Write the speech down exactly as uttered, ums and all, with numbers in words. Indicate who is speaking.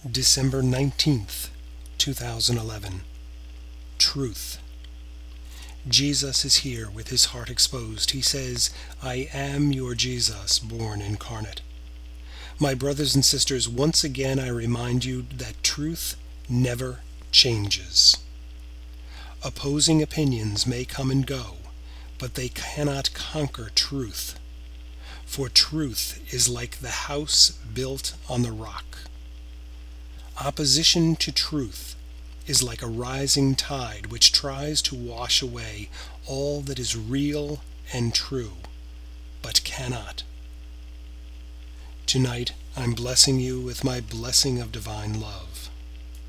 Speaker 1: December nineteenth, two thousand eleven. Truth. Jesus is here with his heart exposed. He says, "I am your Jesus, born incarnate." My brothers and sisters, once again I remind you that truth never changes. Opposing opinions may come and go, but they cannot conquer truth. For truth is like the house built on the rock. Opposition to truth is like a rising tide which tries to wash away all that is real and true, but cannot. Tonight I'm blessing you with my blessing of divine love.